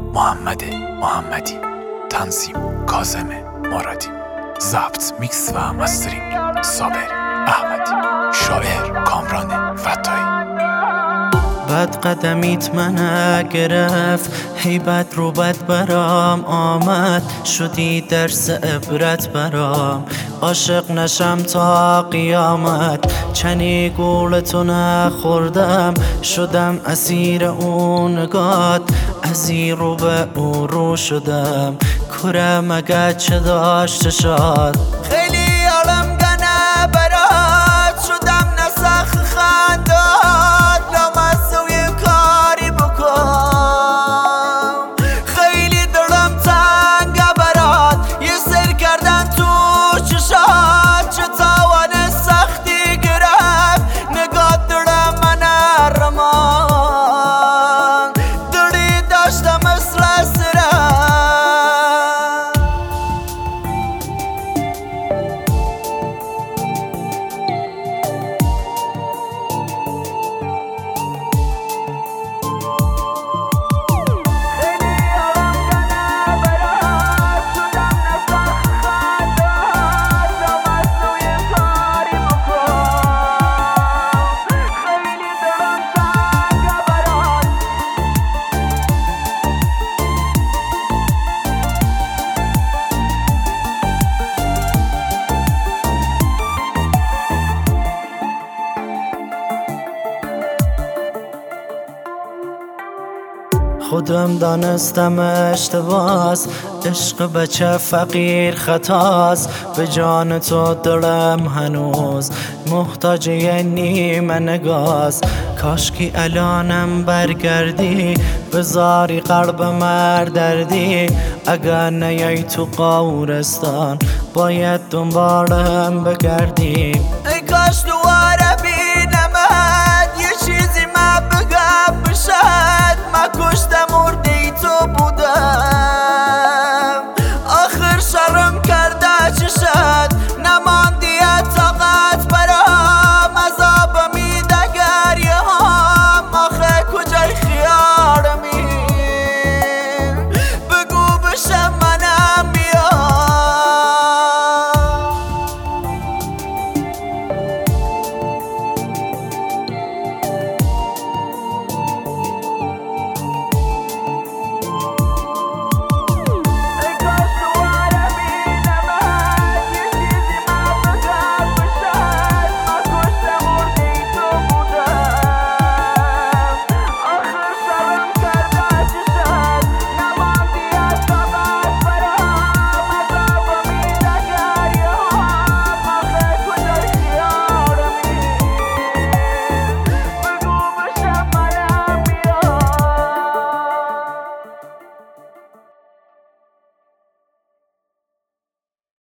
محمد محمدی، تنظیم کاظم مرادی، ضبط میکس و مسترینگ صابر احمدی، شاعر کامران فتایی. بد قدمیت من گرفت، هیبت رو بد برام آمد، شدی درس عبرت برام، عاشق نشم تا قیامت. چنی گولتو نخوردم، شدم اسیر اون نگات، از این رو به اون رو شدم، کره مگه چه داشته شاد. خیلی عالم گنه برات شدم، نسخ خندات لامصوی کاری بکن. خیلی دلم تنگ برات، یه سر کردن تو چشات، چه تاوان سختی گرفت نگات دلم من رمان، دلی داشتم مثل خودم دانستم اشتباس، عشق بچه فقیر خطاست، به جان تو دلم هنوز محتاج یه نیمه نگاست. کاشکی الانم برگردی، بذاری قلب مردردی، اگر نیای تو قورستان باید دنبالم بگردی. ای کاش تو